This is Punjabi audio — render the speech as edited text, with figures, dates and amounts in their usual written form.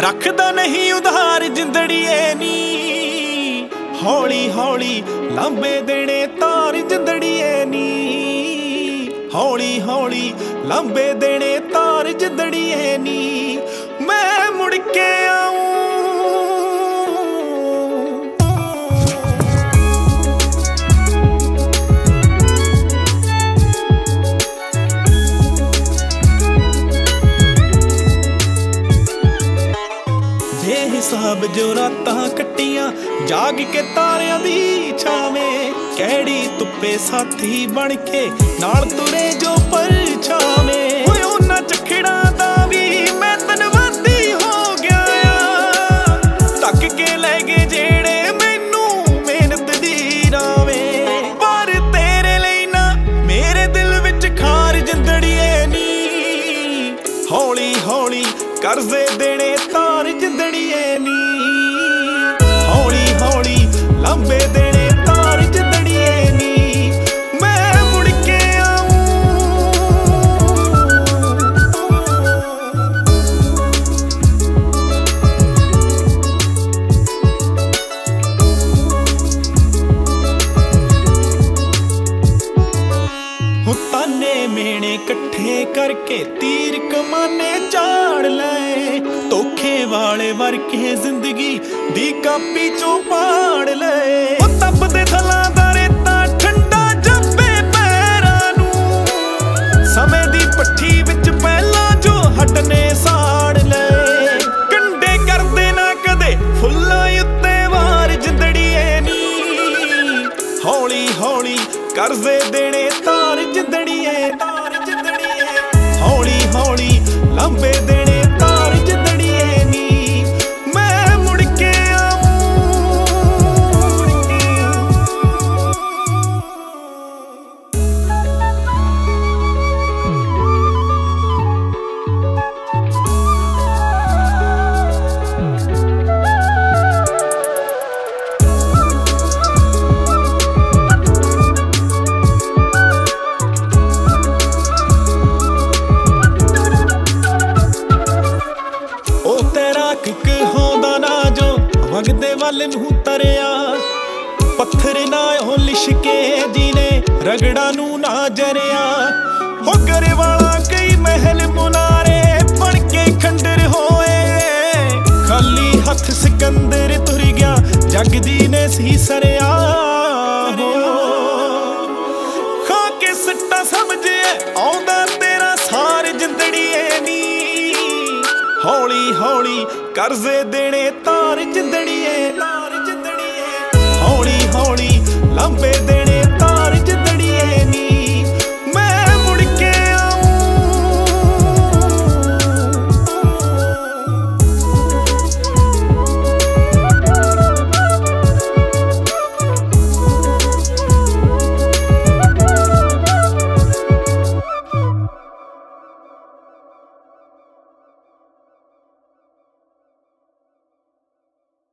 ਰੱਖਦਾ ਨਹੀਂ ਉਧਾਰ ਜਿੰਦੜੀਏ ਨੀ। ਹੌਲੀ ਹੌਲੀ ਲਾਂਬੇ ਦੇਣੇ ਤਾਰ ਜਿੰਦੜੀਏ ਨੀ। ਹੌਲੀ ਹੌਲੀ ਲਾਂਬੇ ਦੇਣੇ ਤਾਰ ਜਿੰਦੜੀਏ ਨੀ। ਮੈਂ ਮੁੜ ਕੇ ਆਊਂ ਬੇਹਿਸਾਬ ਜੋ ਰਾਤਾਂ ਕੱਟੀਆਂ ਜਾਗ ਕੇ ਤਾਰਿਆਂ ਦੀ ਛਾਵੇਂ। ਕਿਹੜੀ ਧੁੱਪੇ ਸਾਥੀ ਬਣ ਕੇ ਨਾਲ ਤੁਰੇ ਜੋ ਪਰਛਾਵੇਂ। ਓਏ ਉਹਨਾਂ ਝਖੜਾਂ ਦਾ ਵੀ ਮੈਂ ਧੰਨਵਾਦੀ ਹੋ ਗਿਆ ਆ। ਤੱਕ ਕੇ ਲੈ ਗਏ ਜਿਹੜੇ ਮੈਨੂੰ ਮਿਹਨਤ ਦੀ ਰਾਵੇਂ। ਪਰ ਤੇਰੇ ਲਈ ਨਾ ਮੇਰੇ ਦਿਲ ਵਿੱਚ ਖਾਰ ਜਿੰਦੜੀਏ ਨੀ। ਹੌਲੀ ਹੌਲੀ ਕਰਜ਼ੇ ਦੇਣੇ ਤਾਰ ਜਿੰਦੜੀਏ ਨੀ। ਹੌਲੀ ਹੌਲੀ ਲਾਂਬੇ ਦੇਣੇ ਤਾਰ ਜਿੰਦੜੀਏ ਨੀ। ਮੈਂ ਮੁੜ ਕੇ ਆਊਂ ਤਾਨੇ ਮੇਣੇ ਇਕੱਠੇ ਕਰਕੇ ਤੀਰ ਕਮਾਨੇ ਝਾੜ ਲਏ। ਧੋਖੇ ਵਾਲੇ ਵਰਕੇ ਜ਼ਿੰਦਗੀ ਦੀ ਕਾਪੀ ਚੋਂ ਪਾੜ ਲਏ। ਉਹ ਤਪਦੇ ਥਲਾਂ ਦਾ ਰੇਤਾ ਠੰਡਾ ਜੱਬੇ ਪੈਰਾਂ ਨੂੰ। ਸਮੇਂ ਦੀ ਭੱਠੀ ਵਿੱਚ ਪਹਿਲਾਂ ਜੋ ਹੱਡਨੇ ਸਾੜ ਲਏ। ਕੰਡੇ ਕਰਦੇ ਨਾ ਕਦੇ ਫੁੱਲਾਂ ਉੱਤੇ ਵਾਰ ਜਿੰਦੜੀਏ ਨੀ। ਹੌਲੀ ਹੌਲੀ ਕਰਜ਼ੇ ਦੇਣੇ ਤਾਰ ਜਿੰਦੜੀਏ ਤਾਰ ਜਿੰਦੜੀਏ। ਹੌਲੀ ਹੌਲੀ ਲਾਂਬੇ ਦੇਣੇ ਤਾਰ ਜਿੰਦੜੀਏ ਨੀ। ਮੈਂ ਮੁੜ ਕੇ ਆਊਂ ਕਹਾਉਂਦਾ ਨਾ ਜੋ ਵਗਦੇ ਵੱਲ ਨੂੰ ਤਰਿਆ। ਪੱਥਰ ਨਾ ਉਹ ਲਿਸ਼ਕੇ ਜਿਹਨੇ ਰਗੜਾ ਨੂੰ ਨਾ ਜਰਿਆ। ਹੋ ਘਰੇ ਵਾਲਾ ਕਈ ਮਹਿਲ ਮੁਨਾਰੇ ਬਣ ਕੇ ਖੰਡਰ ਹੋਏ। ਖਾਲੀ ਹੱਥ ਸਿਕੰਦਰ ਤੁਰ ਗਿਆ ਜੱਗ ਜੀ ਨੇ ਸੀ ਸਰਿਆ। ਖਾ ਕੇ ਸਿੱਟਾ ਸਮਝੇ ਆਉਂਦਾ ਤੇਰਾ ਸਾਰ ਜਿੰਦੜੀਏ ਨੀ। ਹੌਲੀ ਹੌਲੀ ਕਰਜ਼ੇ ਦੇਣੇ ਤਾਰ ਜਿੰਦੜੀਏ ਤਾਰ ਜਿੰਦੜੀਏ। ਹੌਲੀ ਹੌਲੀ ਲਾਂਬੇ